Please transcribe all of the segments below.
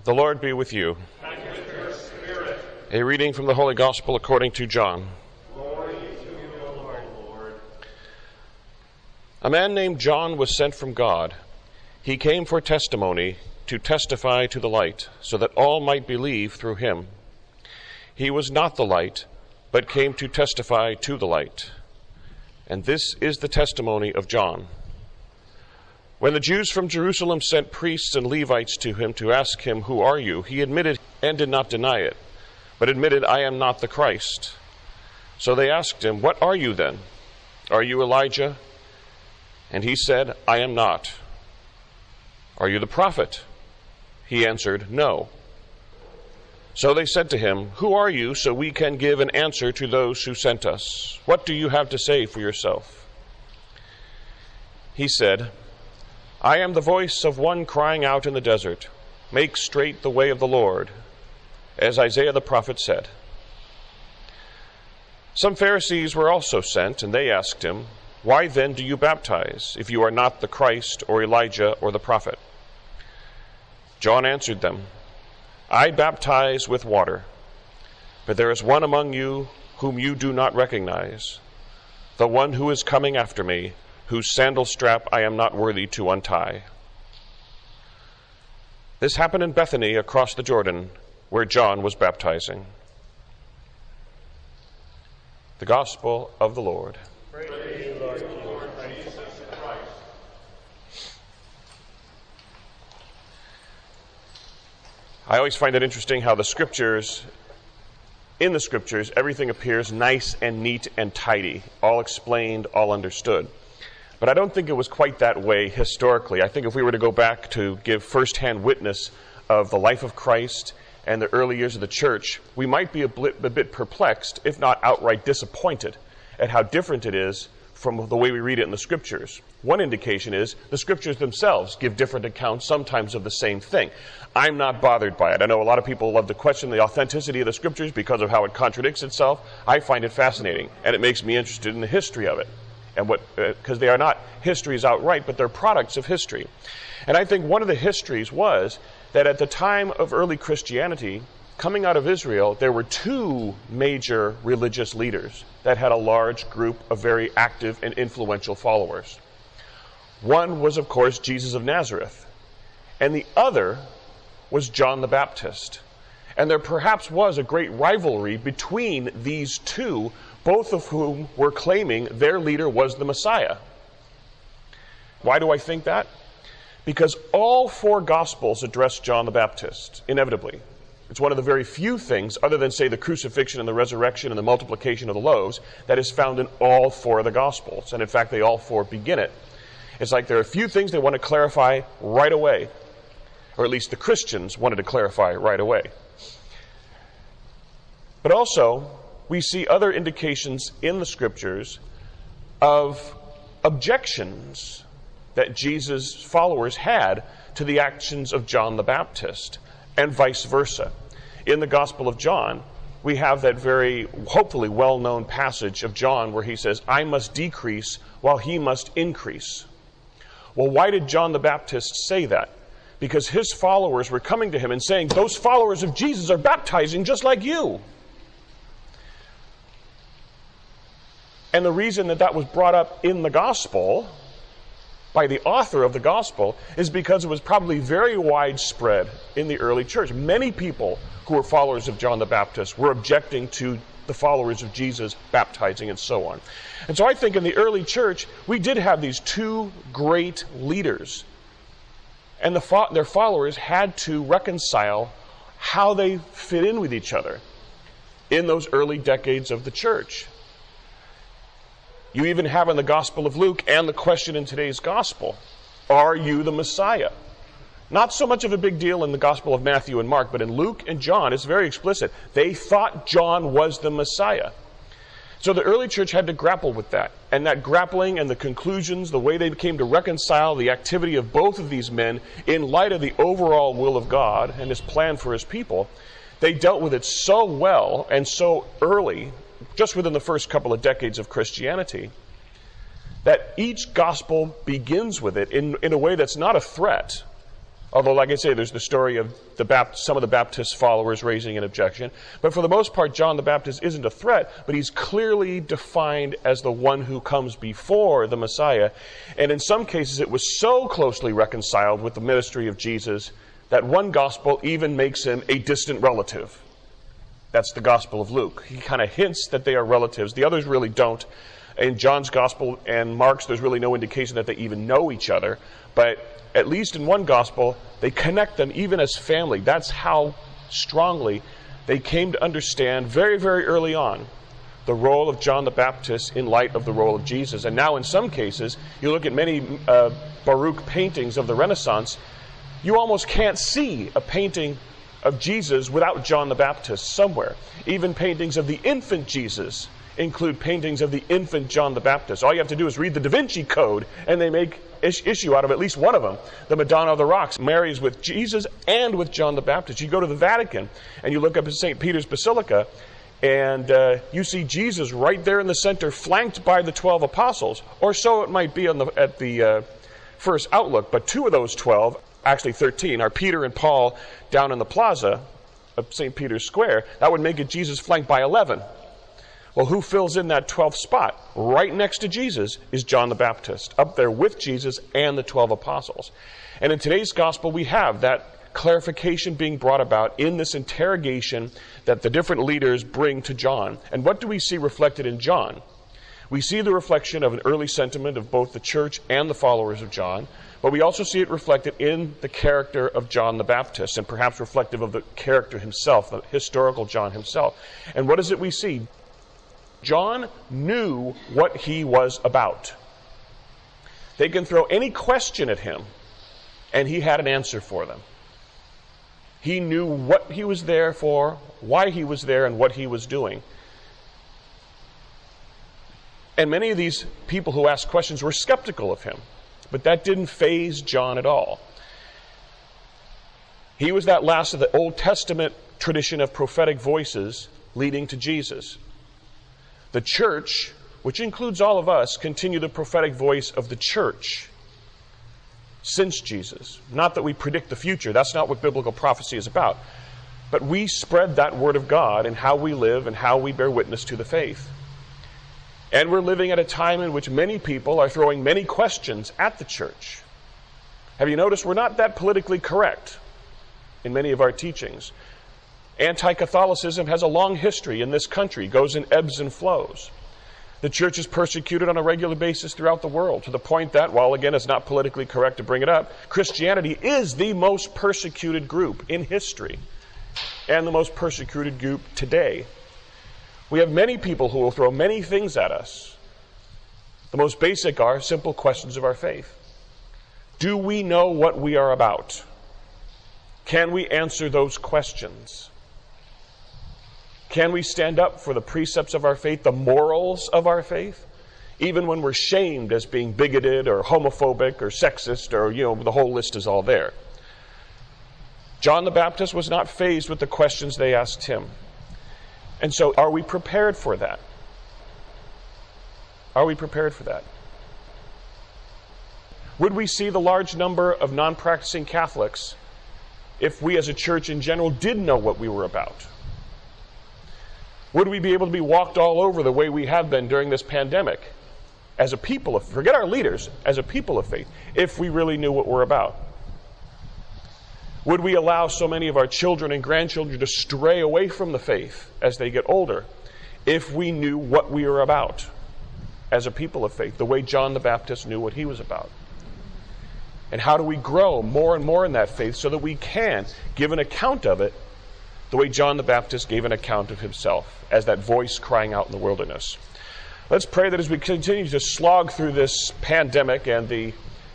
The Lord be with you. And with your spirit. A reading from the Holy Gospel according to John. Glory to you, O Lord. A man named John was sent from God. He came for testimony, to testify to the light, so that all might believe through him. He was not the light, but came to testify to the light. And this is the testimony of John. When the Jews from Jerusalem sent priests and Levites to him to ask him, "Who are you?" he admitted and did not deny it, but admitted, "I am not the Christ." So they asked him, "What are you then? Are you Elijah?" And he said, "I am not." "Are you the prophet?" He answered, "No." So they said to him, "Who are you, so we can give an answer to those who sent us? What do you have to say for yourself?" He said, "I am the voice of one crying out in the desert, 'Make straight the way of the Lord,' as Isaiah the prophet said." Some Pharisees were also sent, and they asked him, "Why then do you baptize, if you are not the Christ or Elijah or the prophet?" John answered them, "I baptize with water, but there is one among you whom you do not recognize, the one who is coming after me, whose sandal strap I am not worthy to untie." This happened in Bethany across the Jordan, where John was baptizing. The Gospel of the Lord. Praise you, Lord Jesus Christ. I always find it interesting how in the scriptures, everything appears nice and neat and tidy, all explained, all understood. But I don't think it was quite that way historically. I think if we were to go back to give firsthand witness of the life of Christ and the early years of the church, we might be a bit perplexed, if not outright disappointed, at how different it is from the way we read it in the scriptures. One indication is the scriptures themselves give different accounts sometimes of the same thing. I'm not bothered by it. I know a lot of people love to question the authenticity of the scriptures because of how it contradicts itself. I find it fascinating, and it makes me interested in the history of it. And because they are not histories outright, but they're products of history. And I think one of the histories was that at the time of early Christianity, coming out of Israel, there were two major religious leaders that had a large group of very active and influential followers. One was, of course, Jesus of Nazareth, and the other was John the Baptist. And there perhaps was a great rivalry between these two, both of whom were claiming their leader was the Messiah. Why do I think that? Because all four Gospels address John the Baptist, inevitably. It's one of the very few things, other than, say, the crucifixion and the resurrection and the multiplication of the loaves, that is found in all four of the Gospels. And in fact, they all four begin it. It's like there are a few things they want to clarify right away, or at least the Christians wanted to clarify right away. But also, we see other indications in the scriptures of objections that Jesus' followers had to the actions of John the Baptist, and vice versa. In the Gospel of John, we have that very, hopefully, well-known passage of John where he says, "I must decrease while he must increase." Well, why did John the Baptist say that? Because his followers were coming to him and saying, "Those followers of Jesus are baptizing just like you." And the reason that was brought up in the Gospel by the author of the Gospel is because it was probably very widespread in the early church. Many people who were followers of John the Baptist were objecting to the followers of Jesus baptizing and so on. And so I think in the early church, we did have these two great leaders. And their followers had to reconcile how they fit in with each other in those early decades of the church. You even have in the Gospel of Luke and the question in today's Gospel, are you the Messiah? Not so much of a big deal in the Gospel of Matthew and Mark, but in Luke and John, it's very explicit. They thought John was the Messiah. So the early church had to grapple with that. And that grappling and the conclusions, the way they came to reconcile the activity of both of these men in light of the overall will of God and his plan for his people, they dealt with it so well and so early, just within the first couple of decades of Christianity, that each gospel begins with it in a way that's not a threat, Although, like I say, there's the story of some of the Baptist followers raising an objection. But for the most part, John the Baptist isn't a threat, but he's clearly defined as the one who comes before the Messiah. And in some cases, it was so closely reconciled with the ministry of Jesus that one gospel even makes him a distant relative. That's the Gospel of Luke. He kind of hints that they are relatives. The others really don't. In John's Gospel and Mark's, there's really no indication that they even know each other. But at least in one Gospel, they connect them even as family. That's how strongly they came to understand very, very early on the role of John the Baptist in light of the role of Jesus. And now in some cases, you look at many Baroque paintings of the Renaissance, you almost can't see a painting of Jesus without John the Baptist somewhere. Even paintings of the infant Jesus include paintings of the infant John the Baptist. All you have to do is read the Da Vinci Code, and they make issue out of at least one of them. The Madonna of the Rocks marries with Jesus and with John the Baptist. You go to the Vatican, and you look up at St. Peter's Basilica, and you see Jesus right there in the center, flanked by the 12 apostles. Or so it might be at the first outlook. But two of those 12, actually 13, are Peter and Paul down in the plaza of St. Peter's Square. That would make it Jesus flanked by 11. Well, who fills in that 12th spot? Right next to Jesus is John the Baptist, up there with Jesus and the 12 apostles. And in today's gospel, we have that clarification being brought about in this interrogation that the different leaders bring to John. And what do we see reflected in John? We see the reflection of an early sentiment of both the church and the followers of John, but we also see it reflected in the character of John the Baptist, and perhaps reflective of the character himself, the historical John himself. And what is it we see? John knew what he was about. They can throw any question at him, and he had an answer for them. He knew what he was there for, why he was there, and what he was doing. And many of these people who asked questions were skeptical of him, but that didn't faze John at all. He was that last of the Old Testament tradition of prophetic voices leading to Jesus. The church, which includes all of us, continue the prophetic voice of the church since Jesus. Not that we predict the future. That's not what biblical prophecy is about. But we spread that word of God in how we live and how we bear witness to the faith. And we're living at a time in which many people are throwing many questions at the church. Have you noticed we're not that politically correct in many of our teachings? Anti-Catholicism has a long history in this country, goes in ebbs and flows. The church is persecuted on a regular basis throughout the world, to the point that, while again it's not politically correct to bring it up, Christianity is the most persecuted group in history and the most persecuted group today. We have many people who will throw many things at us. The most basic are simple questions of our faith. Do we know what we are about? Can we answer those questions? Can we stand up for the precepts of our faith, the morals of our faith, even when we're shamed as being bigoted or homophobic or sexist or, the whole list is all there. John the Baptist was not fazed with the questions they asked him. And so are we prepared for that? Are we prepared for that? Would we see the large number of non-practicing Catholics if we as a church in general did know what we were about? Would we be able to be walked all over the way we have been during this pandemic as a people of, forget our leaders, as a people of faith, if we really knew what we're about? Would we allow so many of our children and grandchildren to stray away from the faith as they get older if we knew what we were about as a people of faith, the way John the Baptist knew what he was about? And how do we grow more and more in that faith so that we can give an account of it the way John the Baptist gave an account of himself as that voice crying out in the wilderness? Let's pray that as we continue to slog through this pandemic and the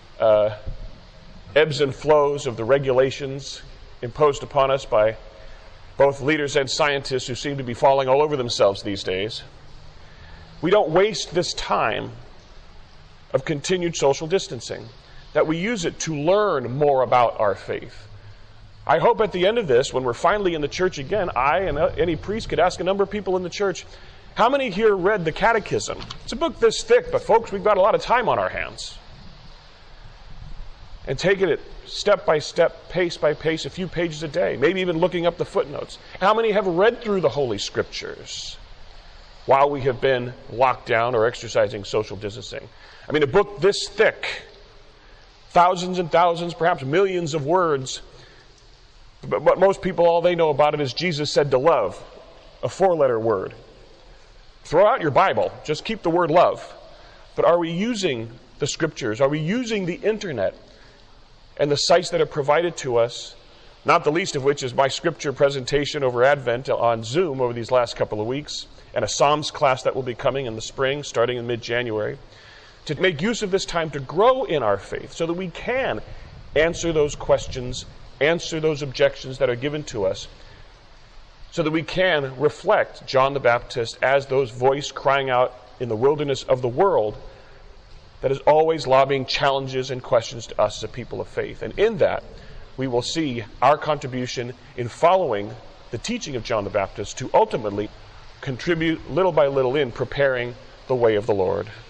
ebbs and flows of the regulations imposed upon us by both leaders and scientists who seem to be falling all over themselves these days, we don't waste this time of continued social distancing, that we use it to learn more about our faith. I hope at the end of this, when we're finally in the church again, I and any priest could ask a number of people in the church, how many here read the Catechism? It's a book this thick, but folks, we've got a lot of time on our hands. and taking it step by step, pace by pace, a few pages a day, maybe even looking up the footnotes. How many have read through the Holy Scriptures while we have been locked down or exercising social distancing? I mean, a book this thick, thousands and thousands, perhaps millions of words, but most people, all they know about it is Jesus said to love, a 4-letter word. Throw out your Bible, just keep the word love. But are we using the Scriptures? Are we using the internet and the sites that are provided to us, not the least of which is my Scripture presentation over Advent on Zoom over these last couple of weeks, and a Psalms class that will be coming in the spring, starting in mid-January, to make use of this time to grow in our faith so that we can answer those questions, answer those objections that are given to us, so that we can reflect John the Baptist as those voice crying out in the wilderness of the world that is always lobbying challenges and questions to us as a people of faith. And in that, we will see our contribution in following the teaching of John the Baptist to ultimately contribute little by little in preparing the way of the Lord.